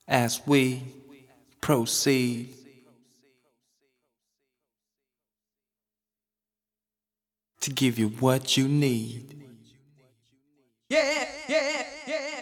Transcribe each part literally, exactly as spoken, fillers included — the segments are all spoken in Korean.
as we proceed. To give you what you need. Yeah, yeah, yeah,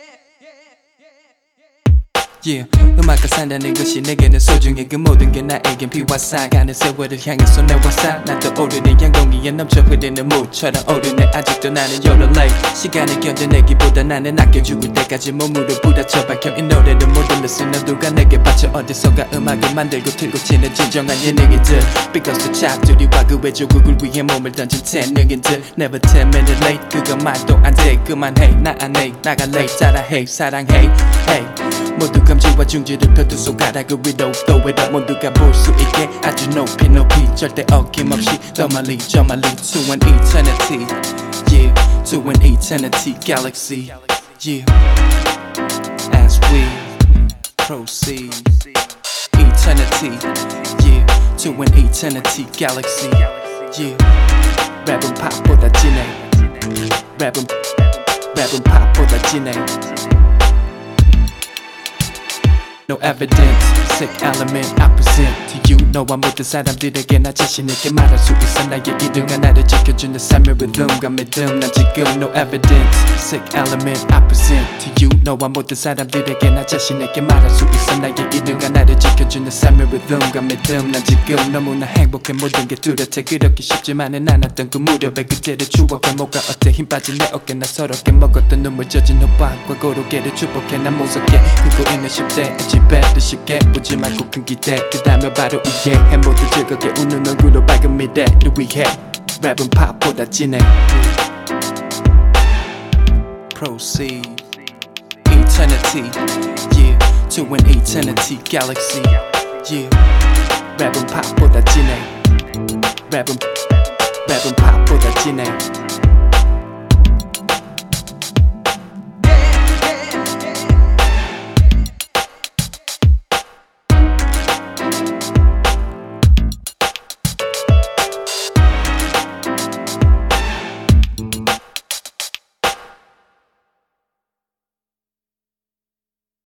yeah. 음악과 산다는 것이 내게는 소중해. 그 모든 게 나에겐 비와 싸가는 세월을 향해서 내와 사. 나도 오르는 양동이에 넘쳐 흐르는 물처럼 오르네. 아직도 나는 you're late. 시간을 견뎌내기보다 나는 아껴 죽을 때까지 몸으로 부딪혀 밝혀 이 노래를 모든 레슨을 누가 내게 바쳐. 어디서가 음악을 만들고 틀고 치는 진정한 예능이들. Because the chap들이와 그 외조국을 위해 몸을 던진 태능인들. Never ten minutes late. 그거 말도 안 돼. 그만해. 나 안 해. 나갈래. 따라해. 사랑해. Hey. 모두 감지와 중지를 펴두 손가락을 위로 throw it up. 모두가 볼 수 있게 아주 높이 높이 절대 어김없이 더 멀리 저 멀리 to an eternity. Yeah, to an eternity galaxy. Yeah, as we proceed. Eternity. Yeah, to an eternity galaxy. Yeah, 랩은 팝보다 진해. 랩은 랩은 팝보다 진해. No evidence, sick element I present to you. 너와 모든 사람들에게 나 자신에게 말할 수 있어. 나의 이름과 나를 지켜주는 삶의 리듬과 믿음. 난 지금 no evidence, sick element I present to you. 너와 모든 사람들에게 나 자신에게 말할 수 있어. 나의 이름과 나를 지켜주는 삶의 리듬과 믿음. 난 지금 너무나 행복해. 모든 게 뚜렷해. 그렇게 쉽지만은 않았던 그 무렵의 그때를 추억해. 뭐가 어때 힘 빠진 내 어깨. 나 서럽게 먹었던 눈물 젖은 오빠 과거로게를 축복해. 난 무섭게 그고 있는 십 대 집에도 쉽게 보지 말고 큰 기대. 그 다음에 바로 이해해. 모두 즐겁게 웃는 얼굴로 밝은 미래를 위해 랩은 팝보다 진해. Proceed. Eternity. Yeah, to an eternity galaxy. Yeah, 랩은 팝보다 진해. 랩은 랩은 팝보다 진해.